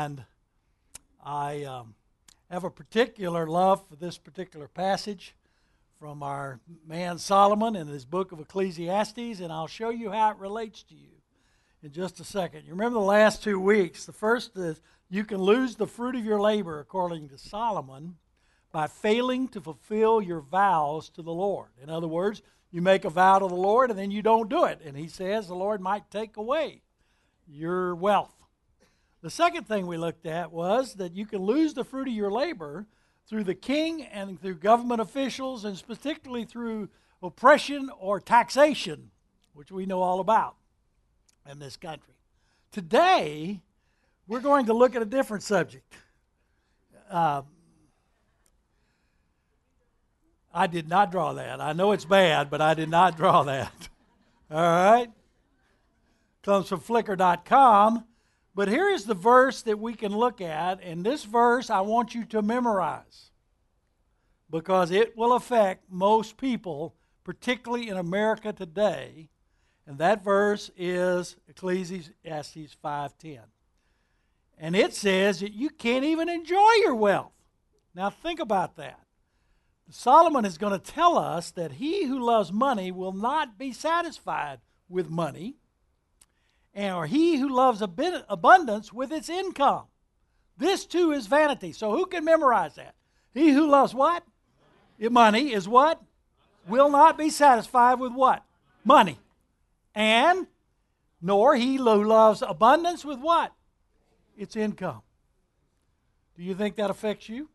And I have a particular love for this particular passage from our man Solomon in his book of Ecclesiastes, and I'll show you how it relates to you in just a second. You remember the last 2 weeks. The first is you can lose the fruit of your labor, according to Solomon, by failing to fulfill your vows to the Lord. In other words, you make a vow to the Lord and then you don't do it. And he says the Lord might take away your wealth. The second thing we looked at was that you can lose the fruit of your labor through the king and through government officials, and particularly through oppression or taxation, which we know all about in this country. Today, we're going to look at a different subject. I did not draw that. I know it's bad, but I did not draw that. All right? Comes from Flickr.com. But here is the verse that we can look at, and this verse I want you to memorize because it will affect most people, particularly in America today. And that verse is Ecclesiastes 5:10. And it says that you can't even enjoy your wealth. Now think about that. Solomon is going to tell us that he who loves money will not be satisfied with money, or he who loves abundance with its income. This too is vanity. So who can memorize that? He who loves what? Money is what? Will not be satisfied with what? Money. And nor he who loves abundance with what? Its income. Do you think that affects you?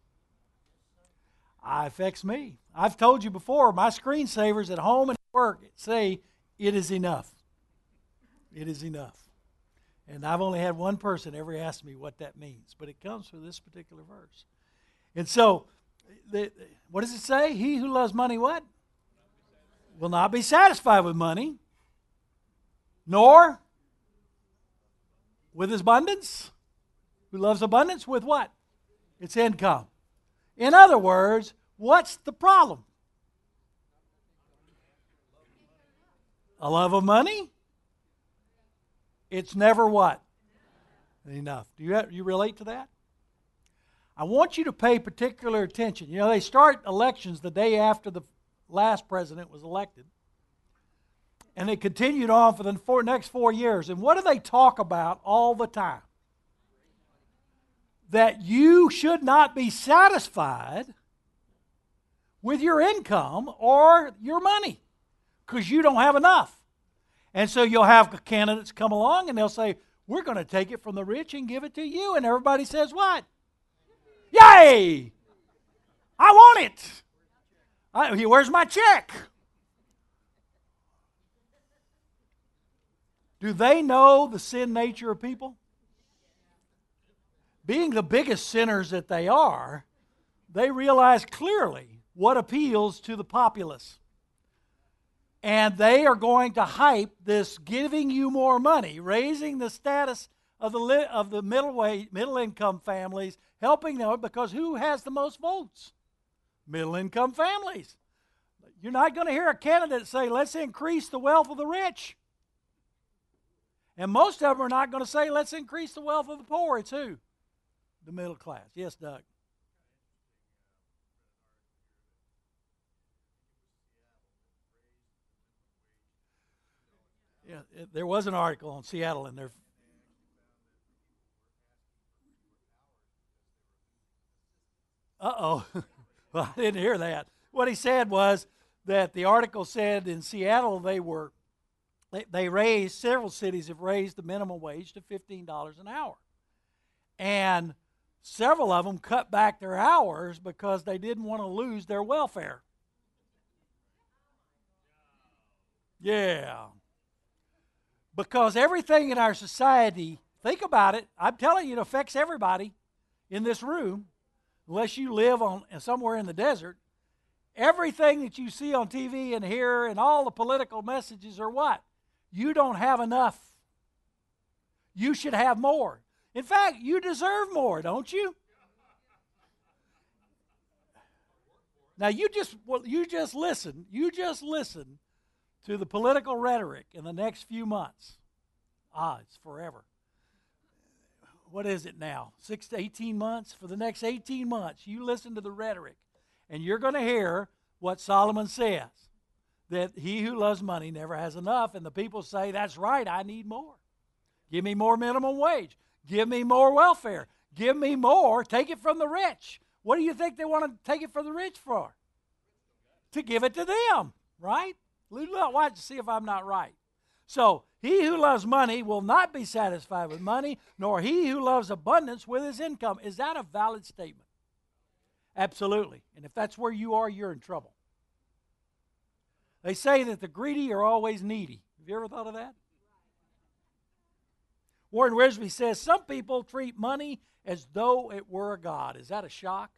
It affects me. I've told you before, my screensavers at home and at work say, it is enough. It is enough. And I've only had one person ever ask me what that means, but it comes from this particular verse. And so, what does it say? He who loves money, what? Will not be satisfied with money, nor with his abundance. Who loves abundance with what? Its income. In other words, what's the problem? A love of money? It's never what? Enough. Do you relate to that? I want you to pay particular attention. You know, they start elections the day after the last president was elected. And they continued on for the next 4 years. And what do they talk about all the time? That you should not be satisfied with your income or your money because you don't have enough. And so you'll have candidates come along and they'll say, we're going to take it from the rich and give it to you. And everybody says what? Yay! I want it. Where's my check? Do they know the sin nature of people? Being the biggest sinners that they are, they realize clearly what appeals to the populace. And they are going to hype this giving you more money, raising the status of the middle income families, helping them, because who has the most votes? Middle income families. You're not going to hear a candidate say, let's increase the wealth of the rich. And most of them are not going to say, let's increase the wealth of the poor. It's who? The middle class. Yes, Doug. Yeah, there was an article on Seattle in there. Uh-oh. Well, I didn't hear that. What he said was that the article said in Seattle they raised, several cities have raised the minimum wage to $15 an hour. And several of them cut back their hours because they didn't want to lose their welfare. Yeah. Because everything in our society, think about it, I'm telling you, it affects everybody in this room, unless you live somewhere in the desert. Everything that you see on TV and hear and all the political messages are what? You don't have enough. You should have more. In fact, you deserve more, don't you? Now you just listen. You just listen to the political rhetoric in the next few months. It's forever. what is it now? 6 to 18 months? For the next 18 months, you listen to the rhetoric, and you're going to hear what Solomon says, that he who loves money never has enough, and the people say, that's right, I need more. Give me more minimum wage. Give me more welfare. Give me more. Take it from the rich. What do you think they want to take it from the rich for? To give it to them, right? Watch to see if I'm not right. So, he who loves money will not be satisfied with money, nor he who loves abundance with his income. Is that a valid statement? Absolutely. And if that's where you are, you're in trouble. They say that the greedy are always needy. Have you ever thought of that? Warren Wiersbe says, some people treat money as though it were a god. Is that a shock?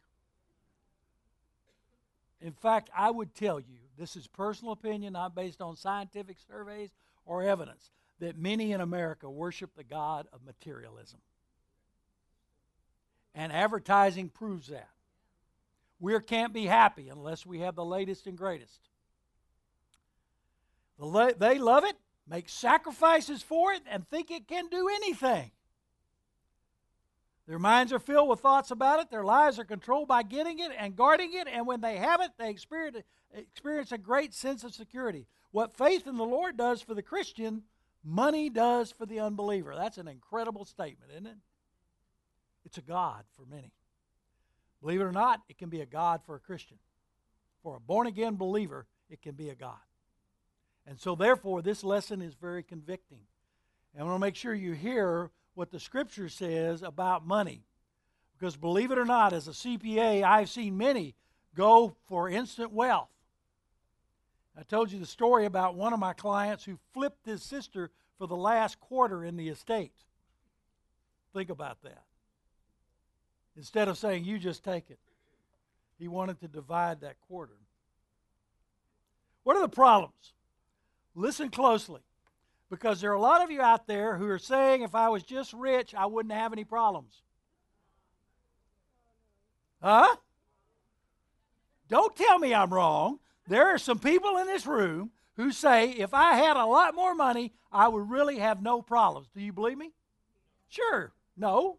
In fact, I would tell you, this is personal opinion, not based on scientific surveys or evidence, that many in America worship the god of materialism. And advertising proves that. We can't be happy unless we have the latest and greatest. They love it, make sacrifices for it, and think it can do anything. Their minds are filled with thoughts about it. Their lives are controlled by getting it and guarding it. And when they have it, they experience a great sense of security. What faith in the Lord does for the Christian, money does for the unbeliever. That's an incredible statement, isn't it? It's a god for many. Believe it or not, it can be a god for a Christian. For a born-again believer, it can be a god. And so, therefore, this lesson is very convicting. And I want to make sure you hear what the Scripture says about money. Because believe it or not, as a CPA, I've seen many go for instant wealth. I told you the story about one of my clients who flipped his sister for the last quarter in the estate. Think about that. Instead of saying, you just take it, he wanted to divide that quarter. What are the problems? Listen closely. Because there are a lot of you out there who are saying, if I was just rich, I wouldn't have any problems. Huh? Don't tell me I'm wrong. There are some people in this room who say, if I had a lot more money, I would really have no problems. Do you believe me? Sure. No.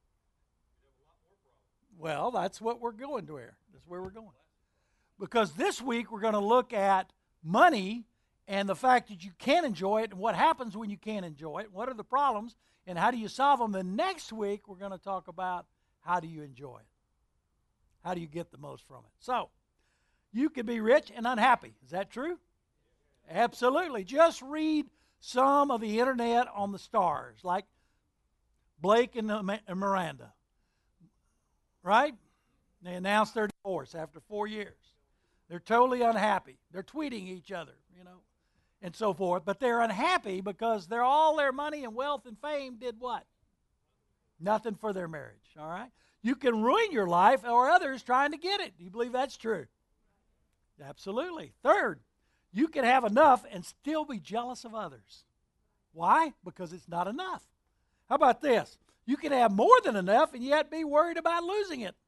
Well, that's what we're going to here. That's where we're going. Because this week we're going to look at money and the fact that you can enjoy it, and what happens when you can't enjoy it, what are the problems, and how do you solve them. And next week, we're going to talk about how do you enjoy it. How do you get the most from it? So, you can be rich and unhappy. Is that true? Absolutely. Just read some of the internet on the stars, like Blake and Miranda. Right? They announced their divorce after 4 years. They're totally unhappy. They're tweeting each other, and so forth. But they're unhappy because all their money and wealth and fame did what? Nothing for their marriage, all right? You can ruin your life or others trying to get it. Do you believe that's true? Absolutely. Third, you can have enough and still be jealous of others. Why? Because it's not enough. How about this? You can have more than enough and yet be worried about losing it.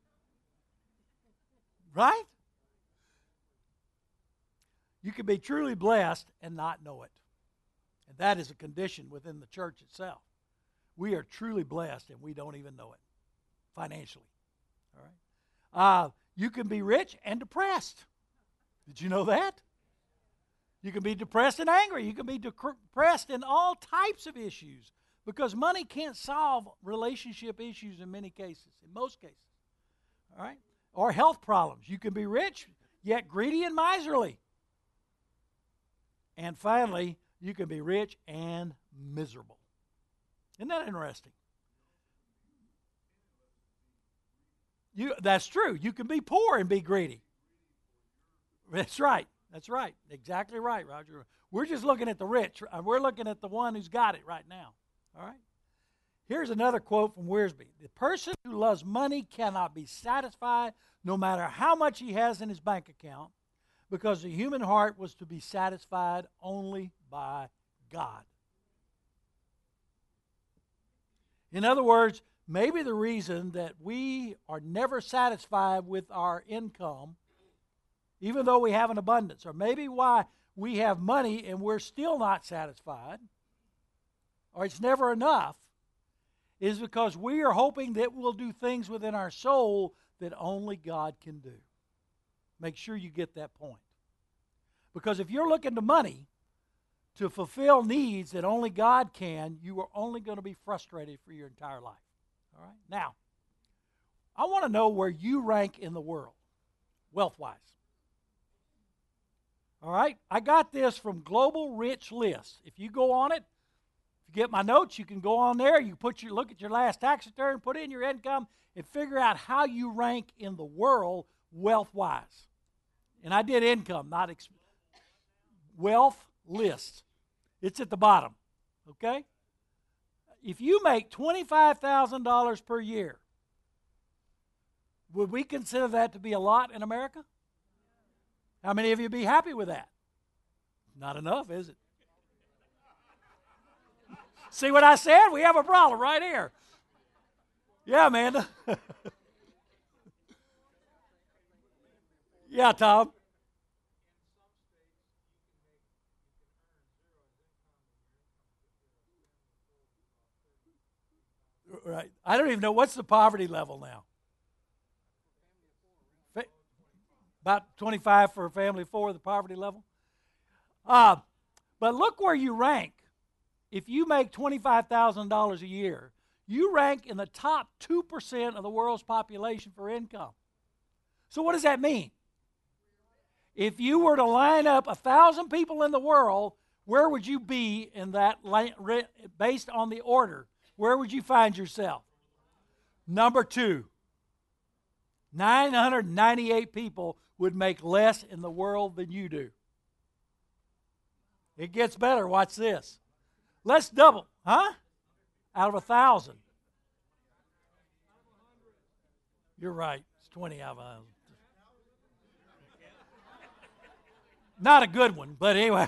Right? You can be truly blessed and not know it. And that is a condition within the church itself. We are truly blessed and we don't even know it financially. All right? You can be rich and depressed. Did you know that? You can be depressed and angry. You can be depressed in all types of issues because money can't solve relationship issues in many cases, in most cases. All right? Or health problems. You can be rich, yet greedy and miserly. And finally, you can be rich and miserable. Isn't that interesting? That's true. You can be poor and be greedy. That's right. That's right. Exactly right, Roger. We're just looking at the rich. We're looking at the one who's got it right now. All right? Here's another quote from Wiersbe. The person who loves money cannot be satisfied no matter how much he has in his bank account, because the human heart was to be satisfied only by God. In other words, maybe the reason that we are never satisfied with our income, even though we have an abundance, or maybe why we have money and we're still not satisfied, or it's never enough, is because we are hoping that we'll do things within our soul that only God can do. Make sure you get that point. Because if you're looking to money to fulfill needs that only God can, you are only going to be frustrated for your entire life. All right? Now, I want to know where you rank in the world, wealth-wise. All right? I got this from Global Rich List. If you go on it, if you get my notes, you can go on there. You look at your last tax return, put in your income, and figure out how you rank in the world wealth-wise. And I did income, not wealth list. It's at the bottom, okay? If you make $25,000 per year, would we consider that to be a lot in America? How many of you be happy with that? Not enough, is it? See what I said? We have a problem right here. Yeah, Amanda. Yeah, Tom. Right. I don't even know what's the poverty level now. About 25 for a family of four, the poverty level. But look where you rank. If you make $25,000 a year, you rank in the top 2% of the world's population for income. So what does that mean? If you were to line up 1,000 people in the world, where would you be in that, based on the order? Where would you find yourself? Number 2. 998 people would make less in the world than you do. It gets better. Watch this. Let's double. Huh? Out of 1,000. You're right. It's 20 out of 1,000. Not a good one, but anyway.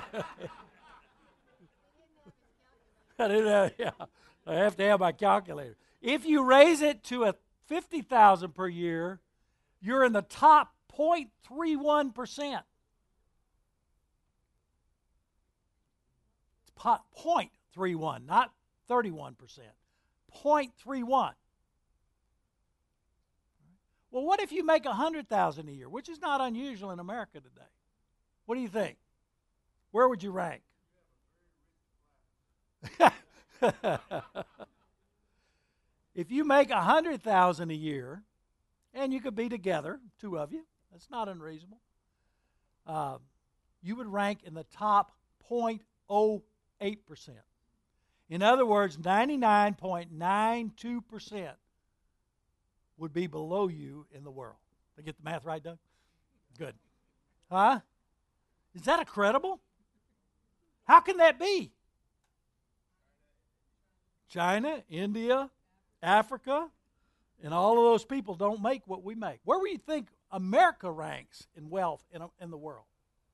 Yeah, I have to have my calculator. If you raise it to 50,000 per year, you're in the top 0.31%. 0.31, not 31%. 0.31. Well, what if you make 100,000 a year, which is not unusual in America today? What do you think? Where would you rank? If you make 100,000 a year, and you could be together, two of you, that's not unreasonable. You would rank in the top 0.08%. In other words, 99.92% would be below you in the world. Did I get the math right, Doug? Good. Huh? Is that incredible? How can that be? China, India, Africa, and all of those people don't make what we make. Where do you think America ranks in wealth in the world?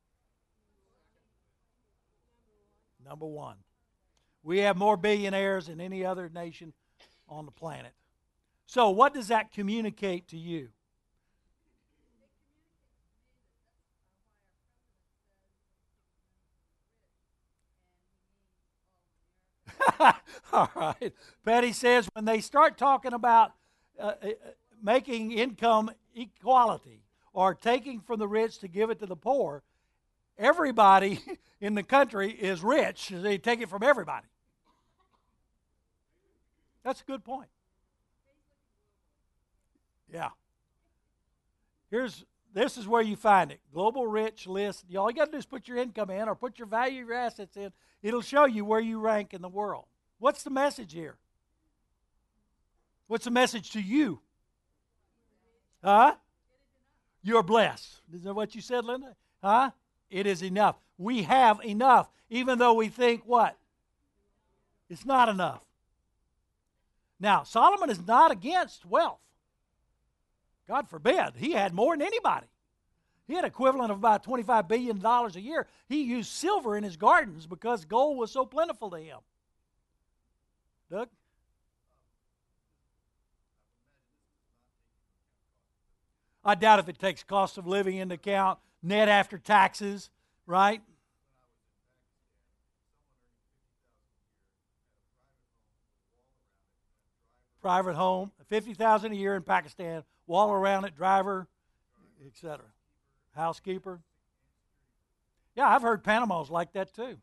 Number 1. We have more billionaires than any other nation on the planet. So what does that communicate to you? All right. Patty says when they start talking about making income equality or taking from the rich to give it to the poor, everybody in the country is rich. They take it from everybody. That's a good point. Yeah. This is where you find it. Global Rich List. All you got to do is put your income in or put your value of your assets in. It'll show you where you rank in the world. What's the message here? What's the message to you? Huh? You're blessed. Is that what you said, Linda? Huh? It is enough. We have enough, even though we think what? It's not enough. Now, Solomon is not against wealth. God forbid. He had more than anybody. He had equivalent of about $25 billion a year. He used silver in his gardens because gold was so plentiful to him. Doug? I doubt if it takes cost of living into account, net after taxes, right? private home, 50,000 a year in Pakistan, wall around it, driver, etc. Housekeeper. Yeah, I've heard Panama's like that too.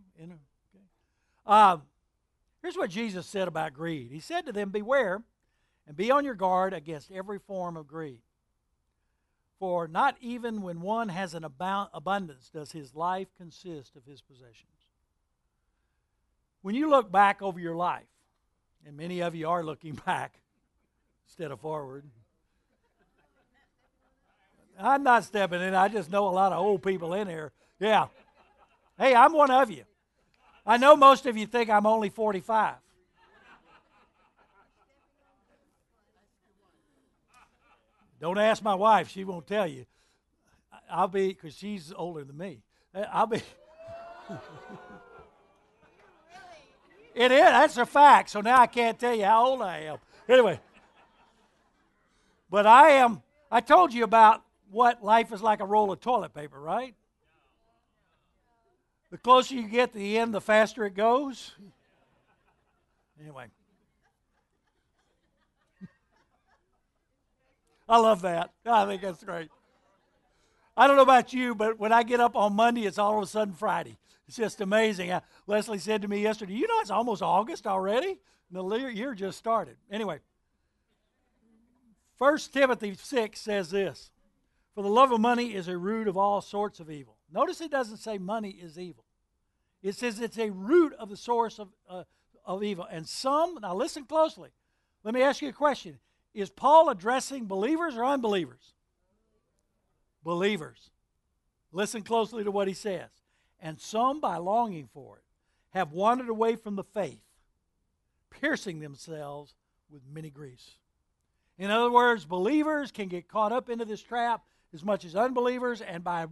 Here's what Jesus said about greed. He said to them, "Beware and be on your guard against every form of greed. For not even when one has an abundance does his life consist of his possessions." When you look back over your life, and many of you are looking back instead of forward. I'm not stepping in. I just know a lot of old people in here. Yeah. Hey, I'm one of you. I know most of you think I'm only 45. Don't ask my wife. She won't tell you. I'll be, because she's older than me. I'll be. It is. That's a fact. So now I can't tell you how old I am. Anyway. But I told you about what life is like a roll of toilet paper, right? The closer you get to the end, the faster it goes. Anyway. I love that. I think that's great. I don't know about you, but when I get up on Monday, it's all of a sudden Friday. It's just amazing. Leslie said to me yesterday, "You know it's almost August already?" And the year just started. Anyway, 1 Timothy 6 says this, "For the love of money is a root of all sorts of evil." Notice it doesn't say money is evil. It says it's a root of the source of evil. And some, now listen closely. Let me ask you a question. Is Paul addressing believers or unbelievers? Believers. Listen closely to what he says. "And some, by longing for it, have wandered away from the faith, piercing themselves with many griefs." In other words, believers can get caught up into this trap as much as unbelievers, and by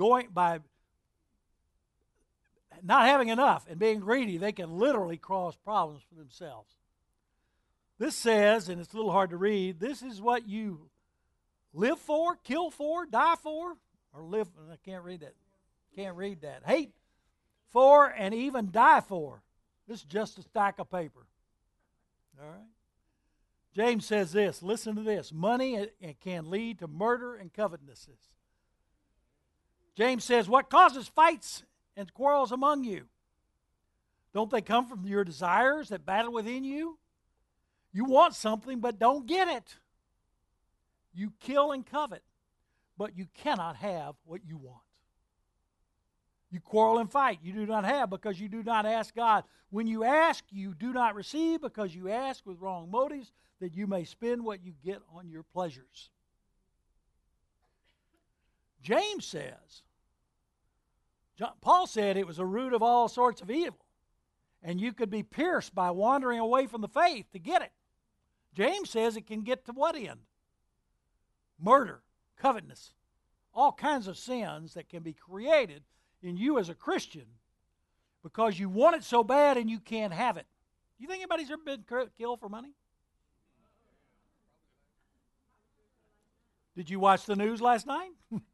not having enough and being greedy, they can literally cause problems for themselves. This says, and it's a little hard to read, this is what you live for, kill for, die for, or live, I can't read that. Hate for and even die for. This is just a stack of paper. All right? James says this, listen to this. Money can lead to murder and covetousness. James says, "What causes fights and quarrels among you? Don't they come from your desires that battle within you? You want something but don't get it. You kill and covet, but you cannot have what you want. You quarrel and fight. You do not have because you do not ask God. When you ask, you do not receive because you ask with wrong motives, that you may spend what you get on your pleasures." James says, Paul said it was a root of all sorts of evil, and you could be pierced by wandering away from the faith to get it. James says it can get to what end? Murder, covetousness, all kinds of sins that can be created in you as a Christian because you want it so bad and you can't have it. Do you think anybody's ever been killed for money? Did you watch the news last night?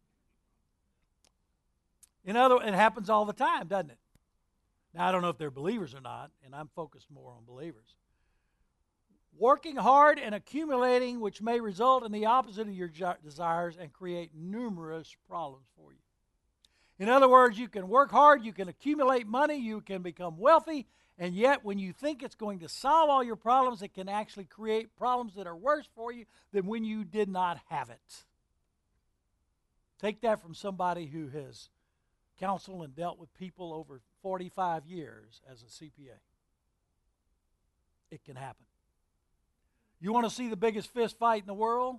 It happens all the time, doesn't it? Now, I don't know if they're believers or not, and I'm focused more on believers. Working hard and accumulating, which may result in the opposite of your desires and create numerous problems for you. In other words, you can work hard, you can accumulate money, you can become wealthy, and yet when you think it's going to solve all your problems, it can actually create problems that are worse for you than when you did not have it. Take that from somebody who has counseled and dealt with people over 45 years as a CPA. It can happen. You want to see the biggest fist fight in the world?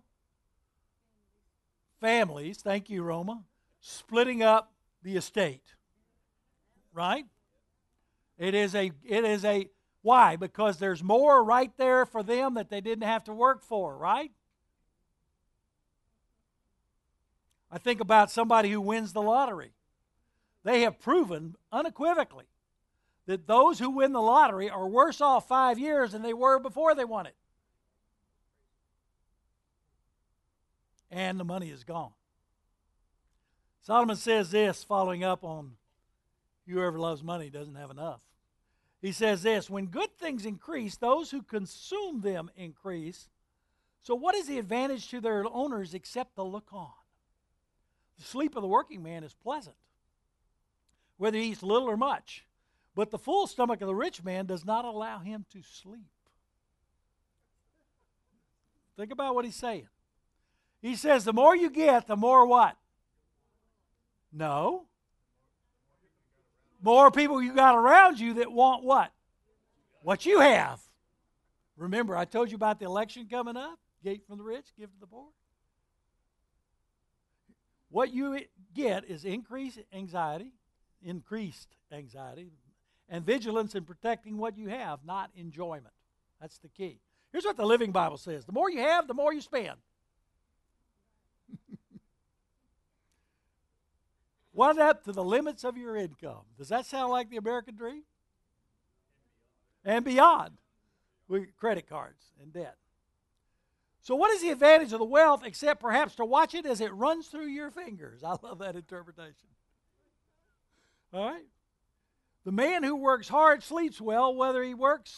Families, thank you, Roma, splitting up the estate. Right? It is a why? Because there's more right there for them that they didn't have to work for, right? I think about somebody who wins the lottery. They have proven unequivocally that those who win the lottery are worse off 5 years than they were before they won it. And the money is gone. Solomon says this, following up on whoever loves money doesn't have enough. He says this, when good things increase, those who consume them increase. So what is the advantage to their owners except to look on? The sleep of the working man is pleasant, whether he eats little or much. But the full stomach of the rich man does not allow him to sleep. Think about what he's saying. He says the more you get, the more what? No. More people you got around you that want what? What you have. Remember, I told you about the election coming up. Gate from the rich, give to the poor. What you get is increased anxiety, and vigilance in protecting what you have, not enjoyment. That's the key. Here's what the Living Bible says. The more you have, the more you spend. What up to the limits of your income? Does that sound like the American dream? And beyond. With credit cards and debt. So what is the advantage of the wealth except perhaps to watch it as it runs through your fingers? I love that interpretation. All right? The man who works hard sleeps well, whether he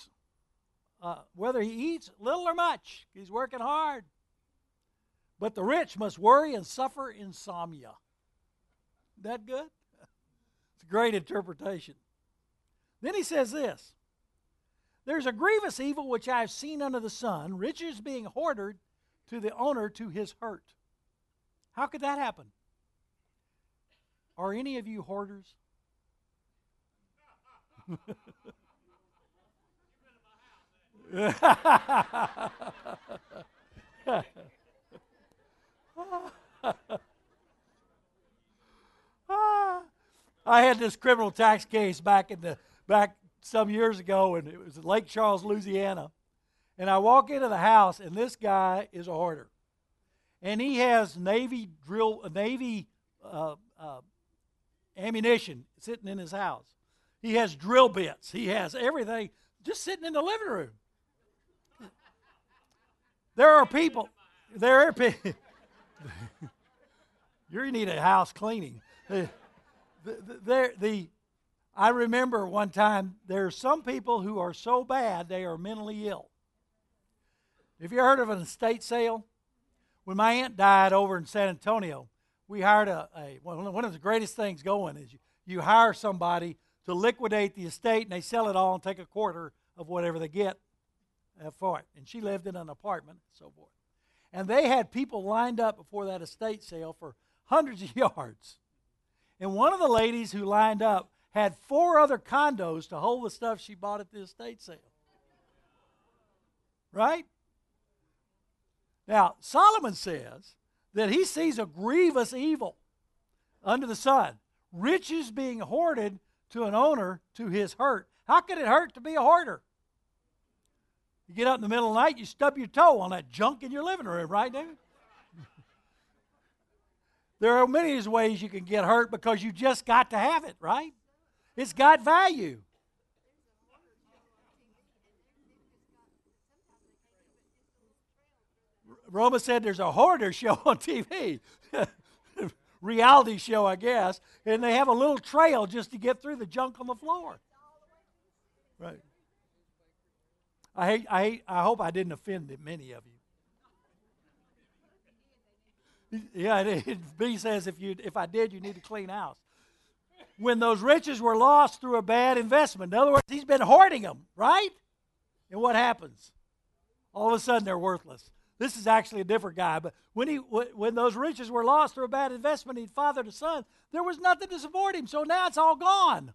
eats little or much. He's working hard. But the rich must worry and suffer insomnia. Isn't that good? It's a great interpretation. Then he says this. There's a grievous evil which I have seen under the sun, riches being hoarded to the owner to his hurt. How could that happen? Are any of you hoarders? I had this criminal tax case back some years ago, and it was in Lake Charles, Louisiana. And I walk into the house, and this guy is a hoarder, and he has Navy ammunition sitting in his house. He has drill bits. He has everything just sitting in the living room. There are people. You need a house cleaning. I remember one time there are some people who are so bad they are mentally ill. Have you heard of an estate sale? When my aunt died over in San Antonio, we hired one of the greatest things going is you hire somebody to liquidate the estate, and they sell it all and take a quarter of whatever they get for it. And she lived in an apartment and so forth. And they had people lined up before that estate sale for hundreds of yards. And one of the ladies who lined up had 4 other condos to hold the stuff she bought at the estate sale. Right? Now, Solomon says that he sees a grievous evil under the sun. Riches being hoarded to an owner to his hurt. How could it hurt to be a hoarder? You get up in the middle of the night, you stub your toe on that junk in your living room, right, David? There are many ways you can get hurt because you just got to have it, right? It's got value. Roma said there's a hoarder show on TV. Reality show, I guess. And they have a little trail just to get through the junk on the floor. Right. I hope I didn't offend many of you. Yeah, B says if I did, you need to clean house. When those riches were lost through a bad investment. In other words, he's been hoarding them, right? And what happens? All of a sudden, they're worthless. This is actually a different guy, but when those riches were lost through a bad investment, he'd fathered a son, there was nothing to support him, so now it's all gone.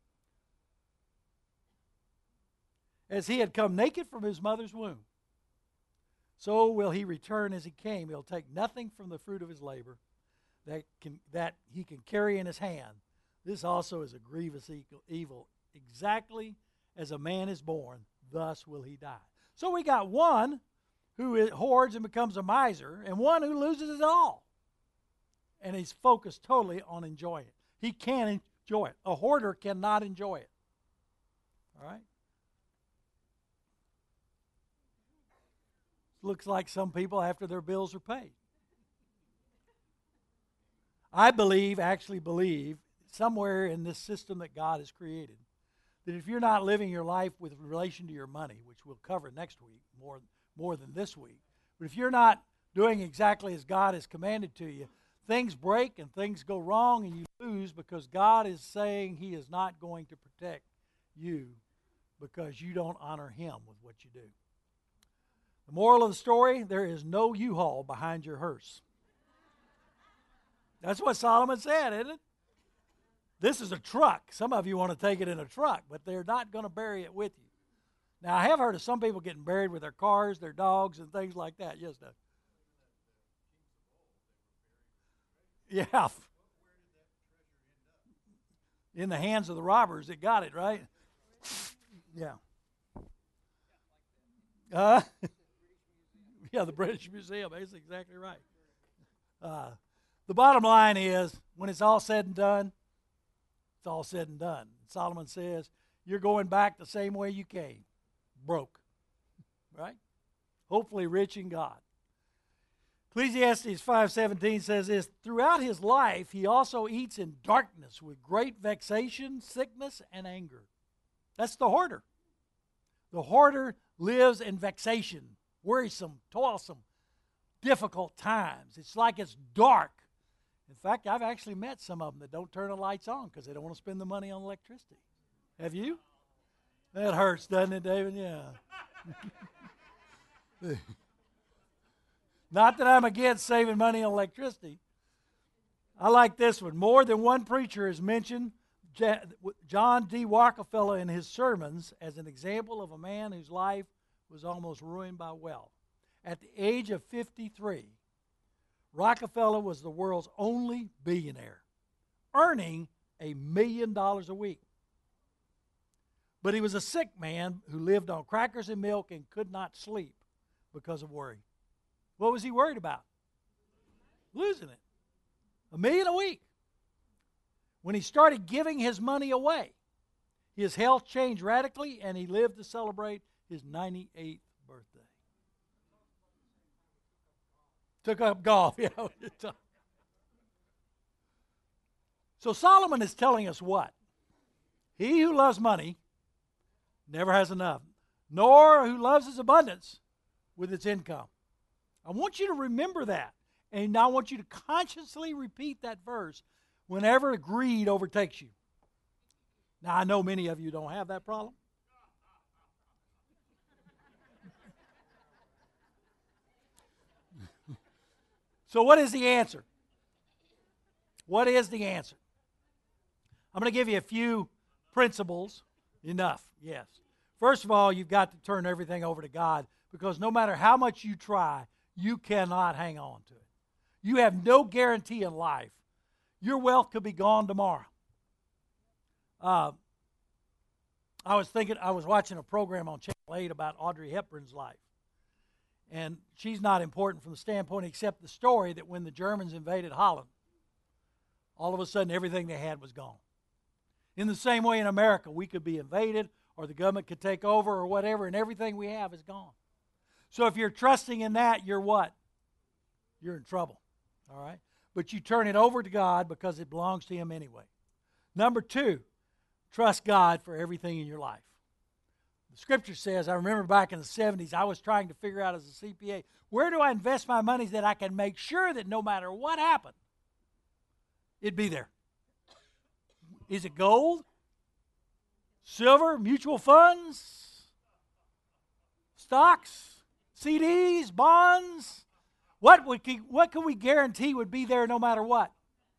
As he had come naked from his mother's womb, so will he return as he came. He'll take nothing from the fruit of his labor that he can carry in his hand. This also is a grievous evil. Exactly as a man is born, thus will he die. So we got one who hoards and becomes a miser, and one who loses it all. And he's focused totally on enjoying it. He can't enjoy it. A hoarder cannot enjoy it. All right? Looks like some people after their bills are paid. I actually believe, somewhere in this system that God has created, that if you're not living your life with relation to your money, which we'll cover next week more than this week, but if you're not doing exactly as God has commanded to you, things break and things go wrong and you lose because God is saying He is not going to protect you because you don't honor Him with what you do. The moral of the story, there is no U-Haul behind your hearse. That's what Solomon said, isn't it? This is a truck. Some of you want to take it in a truck, but they're not going to bury it with you. Now, I have heard of some people getting buried with their cars, their dogs, and things like that. Yes, Doug? Yeah. In the hands of the robbers that got it, right? Yeah. Yeah, the British Museum. That's exactly right. The bottom line is, when it's all said and done, it's all said and done. Solomon says, you're going back the same way you came, broke, right? Hopefully rich in God. Ecclesiastes 5:17 says this, throughout his life he also eats in darkness with great vexation, sickness, and anger. That's the hoarder. The hoarder lives in vexation, worrisome, toilsome, difficult times. It's like it's dark. In fact, I've actually met some of them that don't turn the lights on because they don't want to spend the money on electricity. Have you? That hurts, doesn't it, David? Yeah. Not that I'm against saving money on electricity. I like this one. More than one preacher has mentioned John D. Rockefeller in his sermons as an example of a man whose life was almost ruined by wealth. At the age of 53, Rockefeller was the world's only billionaire, earning $1 million a week. But he was a sick man who lived on crackers and milk and could not sleep because of worry. What was he worried about? Losing it. $1 million a week. When he started giving his money away, his health changed radically and he lived to celebrate his 98th birthday. Took up golf. Yeah. So Solomon is telling us what? He who loves money never has enough, nor who loves his abundance with its income. I want you to remember that. And I want you to consciously repeat that verse whenever greed overtakes you. Now, I know many of you don't have that problem. So what is the answer? What is the answer? I'm going to give you a few principles. Enough, yes. First of all, you've got to turn everything over to God because no matter how much you try, you cannot hang on to it. You have no guarantee in life. Your wealth could be gone tomorrow. I was watching a program on Channel 8 about Audrey Hepburn's life. And she's not important from the standpoint except the story that when the Germans invaded Holland, all of a sudden everything they had was gone. In the same way in America, we could be invaded or the government could take over or whatever, and everything we have is gone. So if you're trusting in that, you're what? You're in trouble, all right? But you turn it over to God because it belongs to Him anyway. Number two, trust God for everything in your life. The Scripture says, I remember back in the 70s, I was trying to figure out as a CPA, where do I invest my money so that I can make sure that no matter what happened, it'd be there. Is it gold? Silver? Mutual funds? Stocks? CDs? Bonds? What can we guarantee would be there no matter what?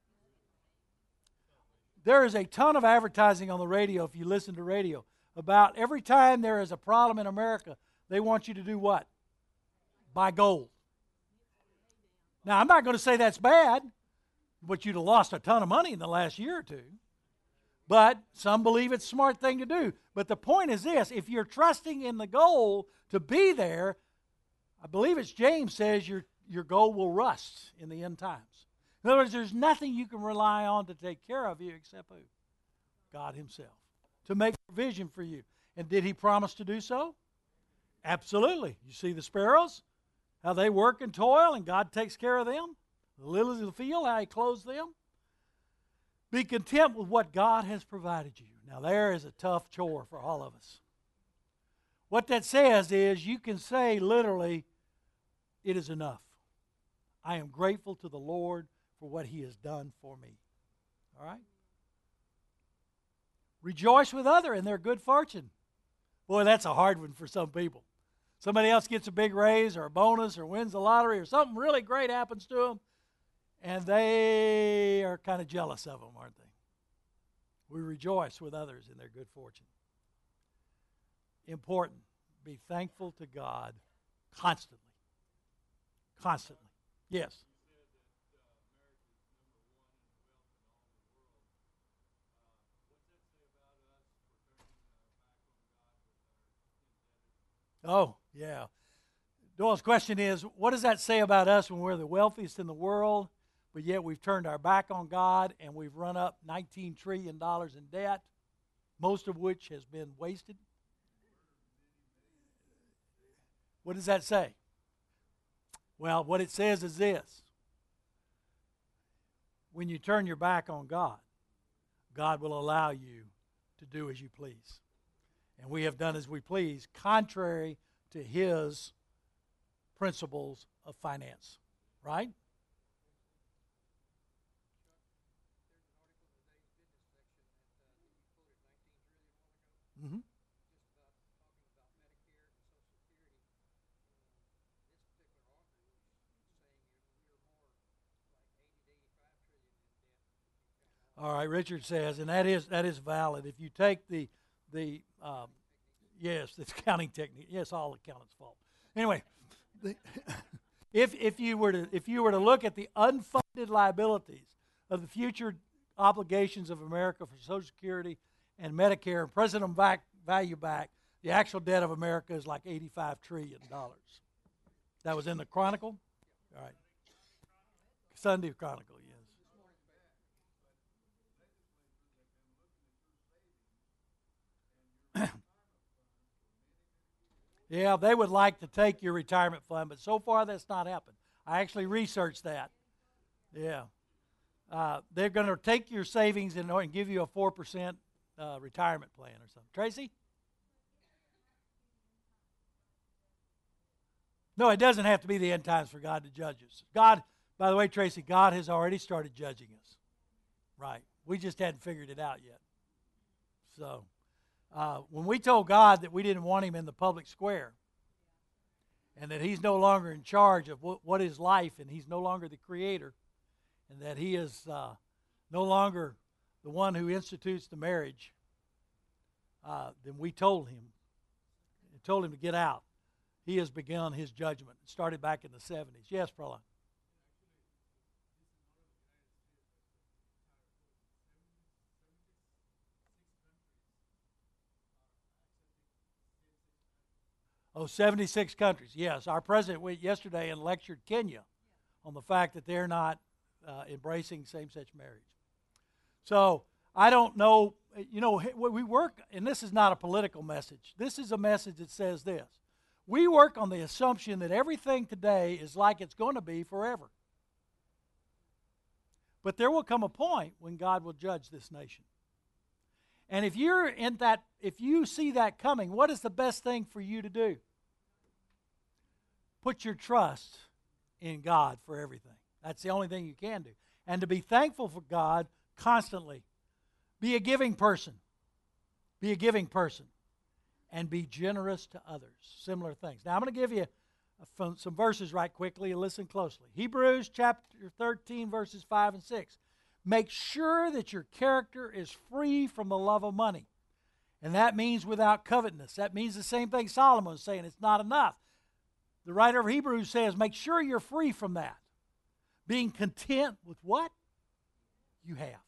There is a ton of advertising on the radio, if you listen to radio, about every time there is a problem in America, they want you to do what? Buy gold. Now, I'm not going to say that's bad, but you'd have lost a ton of money in the last year or two. But some believe it's a smart thing to do. But the point is this, if you're trusting in the gold to be there, I believe it's James says your gold will rust in the end times. In other words, there's nothing you can rely on to take care of you except who? God Himself. To make provision for you. And did He promise to do so? Absolutely. You see the sparrows? How they work and toil and God takes care of them. The lilies of the field, how He clothes them. Be content with what God has provided you. Now, there is a tough chore for all of us. What that says is you can say literally, it is enough. I am grateful to the Lord for what He has done for me. All right? Rejoice with others in their good fortune. Boy, that's a hard one for some people. Somebody else gets a big raise or a bonus or wins the lottery or something really great happens to them, and they are kind of jealous of them, aren't they? We rejoice with others in their good fortune. Important. Be thankful to God constantly. Constantly. Yes. Oh, yeah. Doyle's question is, what does that say about us when we're the wealthiest in the world, but yet we've turned our back on God and we've run up $19 trillion in debt, most of which has been wasted? What does that say? Well, what it says is this. When you turn your back on God, God will allow you to do as you please. And we have done as we please, contrary to His principles of finance. Right? Mm-hmm. All right, Richard says, and that is valid. If you take the yes, it's counting technique. Yes, all accountants' fault. Anyway, if you were to look at the unfunded liabilities of the future obligations of America for Social Security and Medicare and present them value back, the actual debt of America is like $85 trillion. That was in the Chronicle? All right. Sunday Chronicle, yes. Yeah, they would like to take your retirement fund, but so far that's not happened. I actually researched that. Yeah. They're going to take your savings and give you a 4% retirement plan or something. Tracy? No, it doesn't have to be the end times for God to judge us. God, by the way, Tracy, God has already started judging us. Right. We just hadn't figured it out yet. So, when we told God that we didn't want Him in the public square and that He's no longer in charge of what is life and He's no longer the creator and that He is no longer the one who institutes the marriage, then we told Him to get out. He has begun His judgment. It started back in the 70s. Yes, Prahlad. Oh, 76 countries. Yes, our president went yesterday and lectured Kenya on the fact that they're not embracing same-sex marriage. So I don't know, we work, and this is not a political message. This is a message that says this. We work on the assumption that everything today is like it's going to be forever. But there will come a point when God will judge this nation. And if you see that coming, what is the best thing for you to do? Put your trust in God for everything. That's the only thing you can do. And to be thankful for God constantly. Be a giving person. Be a giving person. And be generous to others. Similar things. Now I'm going to give you some verses right quickly and listen closely. Hebrews chapter 13 verses 5 and 6. Make sure that your character is free from the love of money. And that means without covetousness. That means the same thing Solomon is saying. It's not enough. The writer of Hebrews says, make sure you're free from that. Being content with what you have.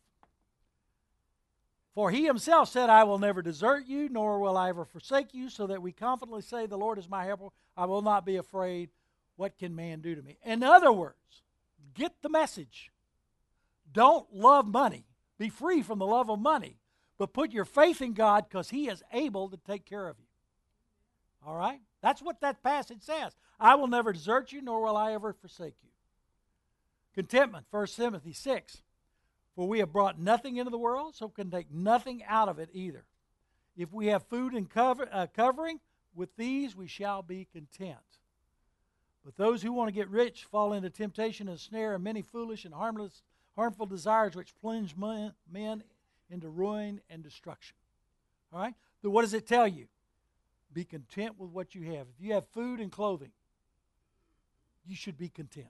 For He Himself said, I will never desert you, nor will I ever forsake you, so that we confidently say, the Lord is my helper. I will not be afraid. What can man do to me? In other words, get the message. Don't love money. Be free from the love of money. But put your faith in God because He is able to take care of you. All right? That's what that passage says. I will never desert you, nor will I ever forsake you. Contentment, 1 Timothy 6. For we have brought nothing into the world, so can take nothing out of it either. If we have food and covering, with these we shall be content. But those who want to get rich fall into temptation and snare and many foolish and harmful desires which plunge men into ruin and destruction. All right? So what does it tell you? Be content with what you have. If you have food and clothing, you should be content.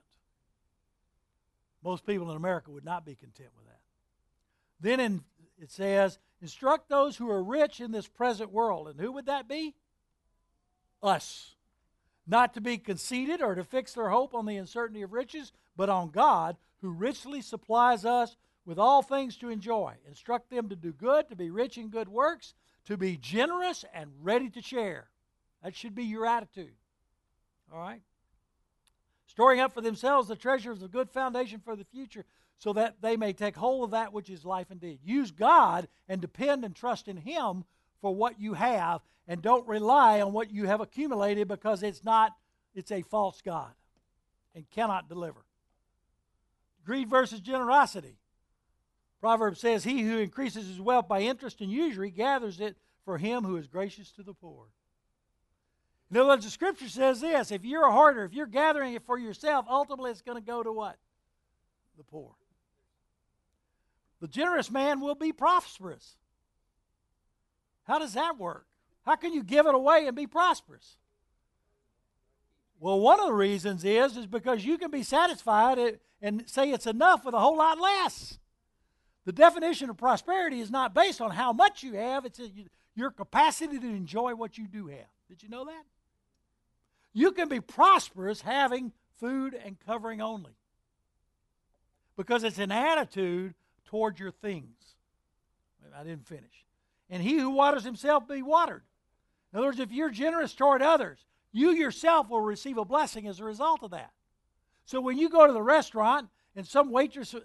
Most people in America would not be content with that. Then it says, instruct those who are rich in this present world. And who would that be? Us. Not to be conceited or to fix their hope on the uncertainty of riches, but on God, who richly supplies us with all things to enjoy. Instruct them to do good, to be rich in good works, to be generous and ready to share. That should be your attitude. All right? Storing up for themselves the treasures of a good foundation for the future, so that they may take hold of that which is life indeed. Use God and depend and trust in Him for what you have, and don't rely on what you have accumulated, because it's a false God and cannot deliver. Greed versus generosity. Proverbs says, he who increases his wealth by interest and usury gathers it for him who is gracious to the poor. In other words, the Scripture says this: if you're a hoarder, if you're gathering it for yourself, ultimately it's going to go to what? The poor. The generous man will be prosperous. How does that work? How can you give it away and be prosperous? Well, one of the reasons is because you can be satisfied and say it's enough with a whole lot less. The definition of prosperity is not based on how much you have. It's your capacity to enjoy what you do have. Did you know that? You can be prosperous having food and covering only, because it's an attitude toward your things. I didn't finish. And he who waters himself be watered. In other words, if you're generous toward others, you yourself will receive a blessing as a result of that. So when you go to the restaurant and some waitress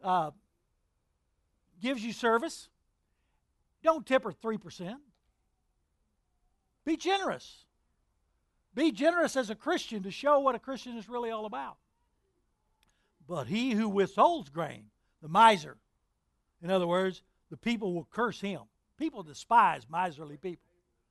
gives you service, don't tip her 3%. Be generous. Be generous as a Christian to show what a Christian is really all about. But he who withholds grain, the miser, in other words, the people will curse him. People despise miserly people.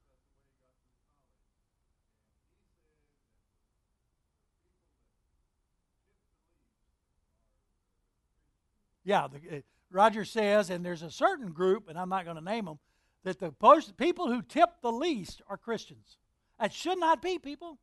Yeah, Roger says, and there's a certain group, and I'm not going to name them, that the people who tip the least are Christians. That should not be, people.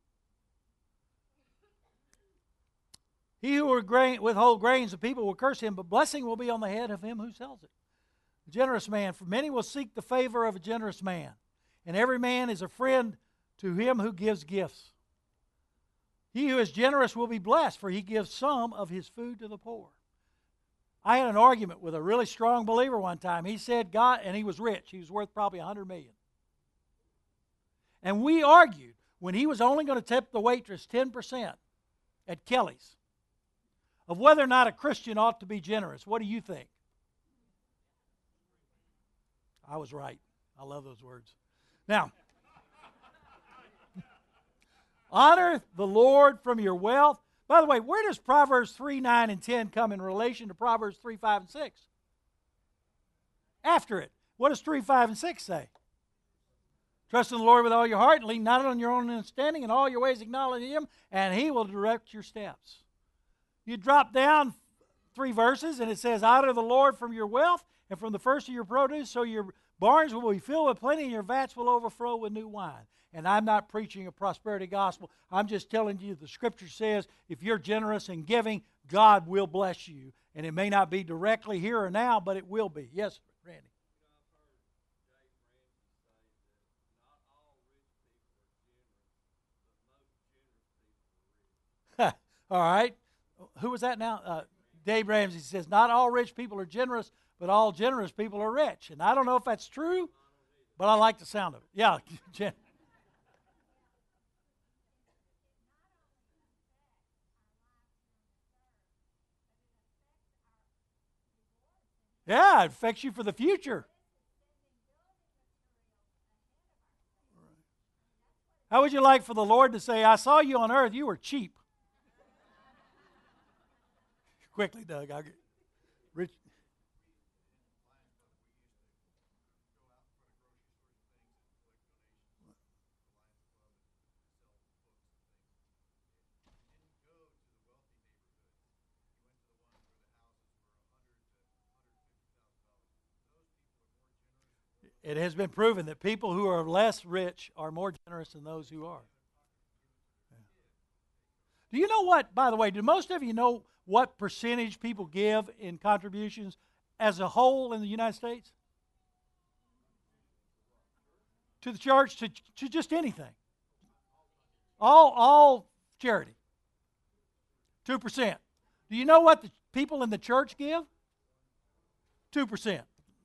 He who will withhold grains, the people will curse him, but blessing will be on the head of him who sells it. A generous man, for many will seek the favor of a generous man, and every man is a friend to him who gives gifts. He who is generous will be blessed, for he gives some of his food to the poor. I had an argument with a really strong believer one time. He said God, and he was rich. He was worth probably $100 million. And we argued when he was only going to tip the waitress 10% at Kelly's of whether or not a Christian ought to be generous. What do you think? I was right. I love those words. Now, honor the Lord from your wealth. By the way, where does Proverbs 3, 9, and 10 come in relation to Proverbs 3, 5, and 6? After it. What does 3, 5, and 6 say? Trust in the Lord with all your heart and lean not on your own understanding. In all your ways acknowledge Him, and He will direct your steps. You drop down 3 verses, and it says, honor the Lord from your wealth and from the first of your produce, so your barns will be filled with plenty and your vats will overflow with new wine. And I'm not preaching a prosperity gospel. I'm just telling you the Scripture says if you're generous and giving, God will bless you. And it may not be directly here or now, but it will be. Yes, Randy. All right. Who was that now? Dave Ramsey says, not all rich people are generous, but all generous people are rich. And I don't know if that's true, but I like the sound of it. Yeah, Jen. Yeah, it affects you for the future. How would you like for the Lord to say, I saw you on earth, you were cheap? Quickly, Doug. Rich. It has been proven that people who are less rich are more generous than those who are. Yeah. Do you know what, by the way, do most of you know what percentage people give in contributions as a whole in the United States? To the church, to just anything. All charity. 2%. Do you know what the people in the church give? 2%.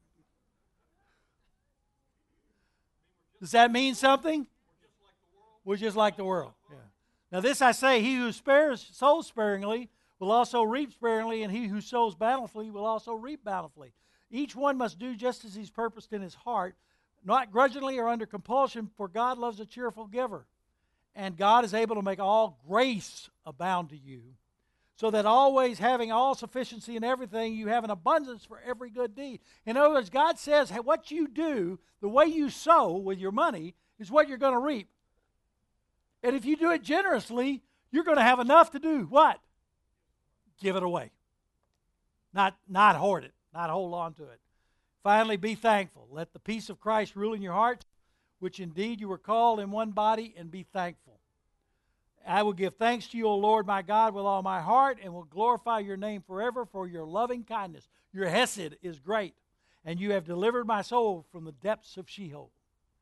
Does that mean something? We're just like the world. Yeah. Now this I say, he who sows sparingly will also reap sparingly, and he who sows bountifully will also reap bountifully. Each one must do just as he's purposed in his heart, not grudgingly or under compulsion, for God loves a cheerful giver. And God is able to make all grace abound to you, so that always having all sufficiency in everything, you have an abundance for every good deed. In other words, God says, hey, what you do, the way you sow with your money, is what you're going to reap. And if you do it generously, you're going to have enough to do what? Give it away. Not hoard it, not hold on to it. Finally, be thankful. Let the peace of Christ rule in your hearts, which indeed you were called in one body, and be thankful. I will give thanks to you, O Lord my God, with all my heart, and will glorify your name forever for your loving kindness. Your hesed is great, and you have delivered my soul from the depths of Sheol.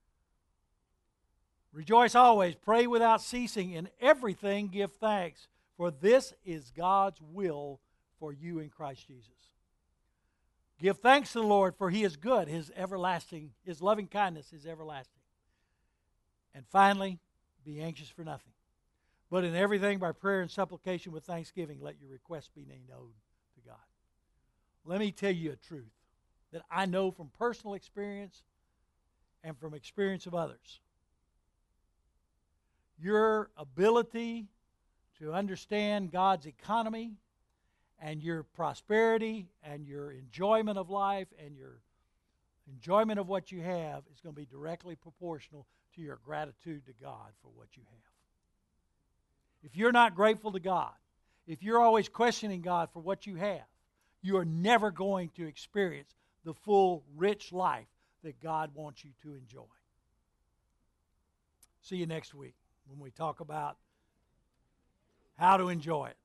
Rejoice always, pray without ceasing, in everything give thanks, for this is God's will for you in Christ Jesus. Give thanks to the Lord, for he is good, his loving kindness is everlasting. And finally, be anxious for nothing, but in everything by prayer and supplication with thanksgiving, let your requests be made known to God. Let me tell you a truth that I know from personal experience and from experience of others. Your ability to understand God's economy and your prosperity and your enjoyment of life and your enjoyment of what you have is going to be directly proportional to your gratitude to God for what you have. If you're not grateful to God, if you're always questioning God for what you have, you are never going to experience the full, rich life that God wants you to enjoy. See you next week when we talk about how to enjoy it.